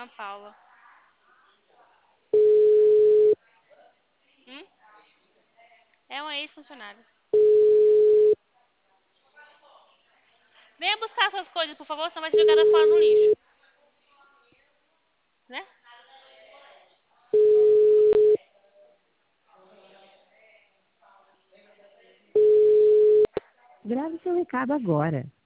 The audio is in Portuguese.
Ana Paula. É uma ex-funcionária. Venha buscar suas coisas, por favor, senão vai ser jogada fora no lixo. Né? Grave seu recado agora.